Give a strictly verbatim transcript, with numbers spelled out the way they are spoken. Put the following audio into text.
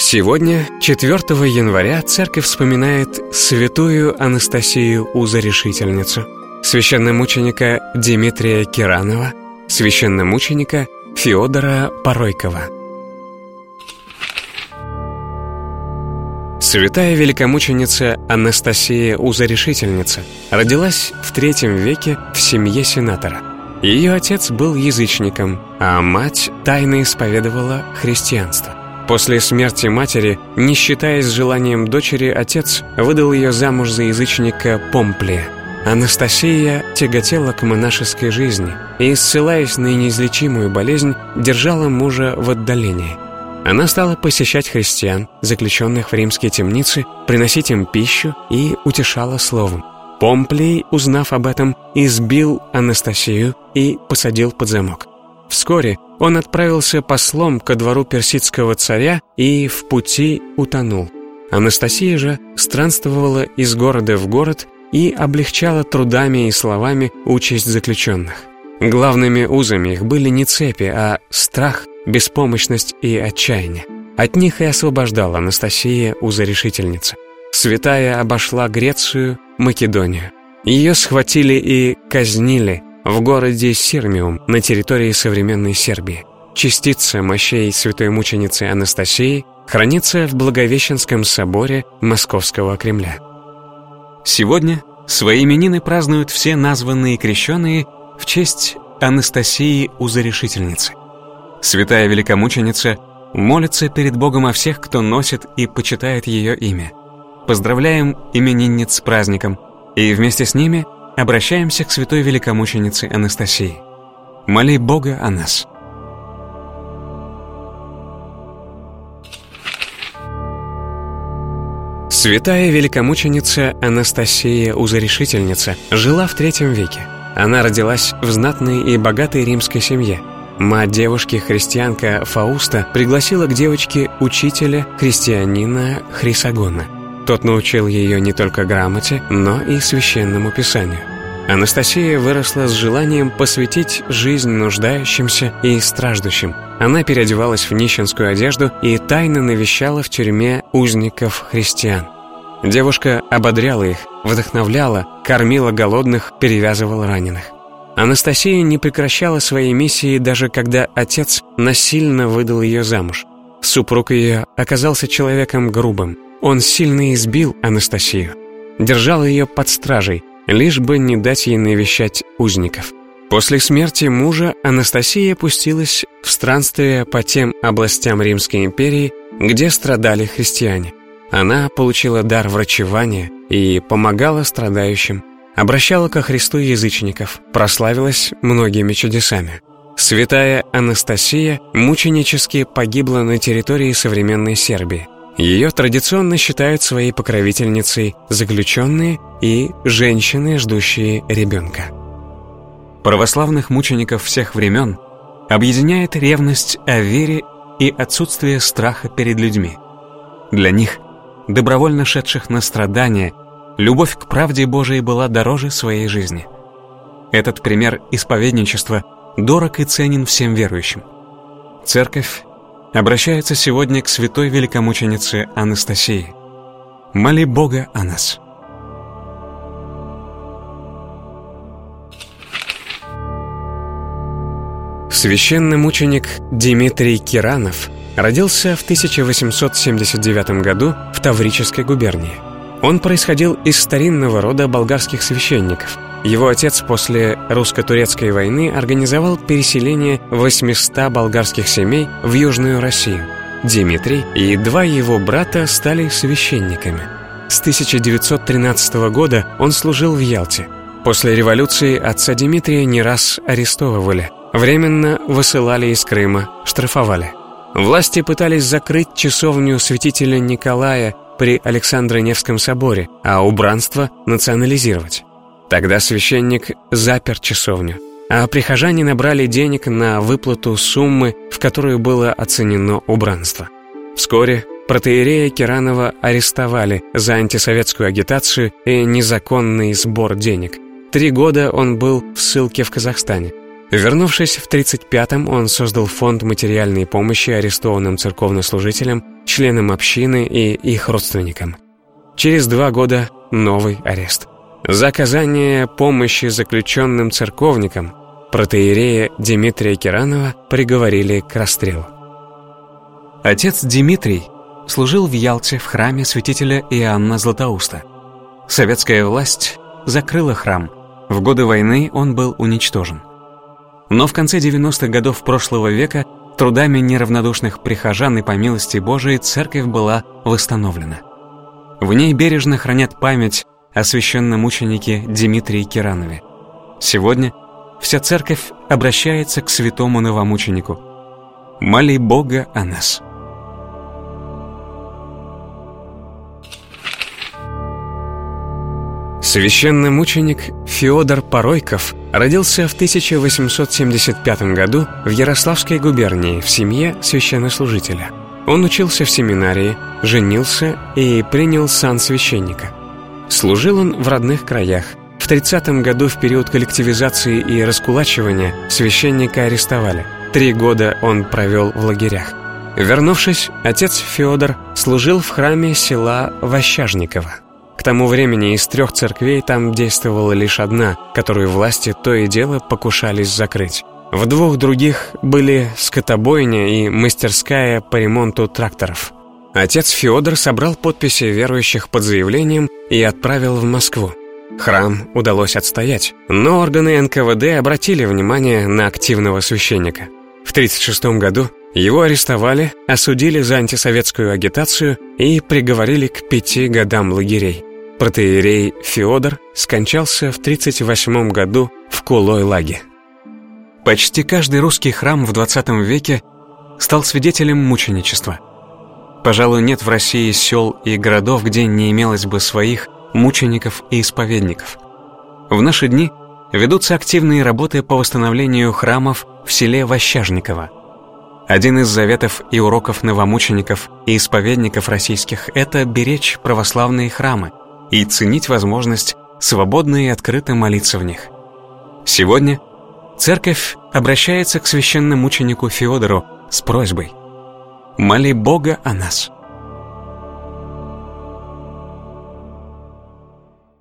Сегодня, четвёртого января, церковь вспоминает святую Анастасию Узорешительницу, священномученика Дмитрия Киранова, священномученика Феодора Поройкова. Святая великомученица Анастасия Узорешительница родилась в третьем веке в семье сенатора. Ее отец был язычником, а мать тайно исповедовала христианство. После смерти матери, не считаясь желанием дочери, отец выдал ее замуж за язычника Помплия. Анастасия тяготела к монашеской жизни и, ссылаясь на неизлечимую болезнь, держала мужа в отдалении. Она стала посещать христиан, заключенных в римские темницы, приносить им пищу и утешала словом. Помплий, узнав об этом, избил Анастасию и посадил под замок. Вскоре он отправился послом ко двору персидского царя и в пути утонул. Анастасия же странствовала из города в город и облегчала трудами и словами участь заключенных. Главными узами их были не цепи, а страх, беспомощность и отчаяние. От них и освобождала Анастасия Узорешительница. Святая обошла Грецию, Македонию. Ее схватили и казнили в городе Сирмиум на территории современной Сербии. Частица мощей святой мученицы Анастасии хранится в Благовещенском соборе Московского Кремля. Сегодня свои именины празднуют все названные крещеные в честь Анастасии Узорешительницы. Святая великомученица молится перед Богом о всех, кто носит и почитает ее имя. Поздравляем именинниц с праздником и вместе с ними обращаемся к святой великомученице Анастасии. Моли Бога о нас. Святая великомученица Анастасия Узорешительница жила в третьем веке. Она родилась в знатной и богатой римской семье. Мать девушки-христианка Фауста пригласила к девочке учителя, христианина Хрисогона. Тот научил ее не только грамоте, но и священному писанию. Анастасия выросла с желанием посвятить жизнь нуждающимся и страждущим. Она переодевалась в нищенскую одежду и тайно навещала в тюрьме узников христиан. Девушка ободряла их, вдохновляла, кормила голодных, перевязывала раненых. Анастасия не прекращала своей миссии, даже когда отец насильно выдал ее замуж. Супруг ее оказался человеком грубым. Он сильно избил Анастасию, держал ее под стражей, лишь бы не дать ей навещать узников. После смерти мужа Анастасия пустилась в странствие по тем областям Римской империи, где страдали христиане. Она получила дар врачевания и помогала страдающим, обращала ко Христу язычников, прославилась многими чудесами. Святая Анастасия мученически погибла на территории современной Сербии. Ее традиционно считают своей покровительницей заключенные и женщины, ждущие ребенка. Православных мучеников всех времен объединяет ревность о вере и отсутствие страха перед людьми. Для них, добровольно шедших на страдания, любовь к правде Божией была дороже своей жизни. Этот пример исповедничества дорог и ценен всем верующим. Церковь обращается сегодня к святой великомученице Анастасии. Моли Бога о нас. Священномученик Дмитрий Киранов родился в тысяча восемьсот семьдесят девятом году в Таврической губернии. Он происходил из старинного рода болгарских священников. Его отец после русско-турецкой войны организовал переселение восьмисот болгарских семей в Южную Россию. Дмитрий и два его брата стали священниками. С тысяча девятьсот тринадцатого года он служил в Ялте. После революции отца Дмитрия не раз арестовывали, временно высылали из Крыма, штрафовали. Власти пытались закрыть часовню святителя Николая при Александро-Невском соборе, а убранство национализировать. Тогда священник запер часовню, а прихожане набрали денег на выплату суммы, в которую было оценено убранство. Вскоре протоиерея Киранова арестовали за антисоветскую агитацию и незаконный сбор денег. Три года он был в ссылке в Казахстане. Вернувшись в тридцать пятом, он создал фонд материальной помощи арестованным церковнослужителям, членам общины и их родственникам. Через два года новый арест. За оказание помощи заключенным церковникам протоиерея Димитрия Киранова приговорили к расстрелу. Отец Димитрий служил в Ялте в храме святителя Иоанна Златоуста. Советская власть закрыла храм. В годы войны он был уничтожен. Но в конце девяностых годов прошлого века трудами неравнодушных прихожан и по милости Божией церковь была восстановлена. В ней бережно хранят память о священномученике Димитрии Киранове. Сегодня вся церковь обращается к святому новомученику. Моли Бога о нас. Священномученик Феодор Поройков родился в тысяча восемьсот семьдесят пятом году в Ярославской губернии в семье священнослужителя. Он учился в семинарии, женился и принял сан священника. Служил он в родных краях. В тридцатом году, в период коллективизации и раскулачивания, священника арестовали. Три года он провел в лагерях. Вернувшись, отец Феодор служил в храме села Ващажниково. К тому времени из трех церквей там действовала лишь одна, которую власти то и дело покушались закрыть. В двух других были скотобойня и мастерская по ремонту тракторов. Отец Феодор собрал подписи верующих под заявлением и отправил в Москву. Храм удалось отстоять, но органы эн ка вэ дэ обратили внимание на активного священника. В тридцать шестом году его арестовали, осудили за антисоветскую агитацию и приговорили к пяти годам лагерей. Протоиерей Феодор скончался в тридцать восьмом году в Кулой-Лаге. Почти каждый русский храм в двадцатом веке стал свидетелем мученичества. Пожалуй, нет в России сел и городов, где не имелось бы своих мучеников и исповедников. В наши дни ведутся активные работы по восстановлению храмов в селе Ващажниково. Один из заветов и уроков новомучеников и исповедников российских – это беречь православные храмы и ценить возможность свободно и открыто молиться в них. Сегодня церковь обращается к священномученику Феодору с просьбой: «Моли Бога о нас».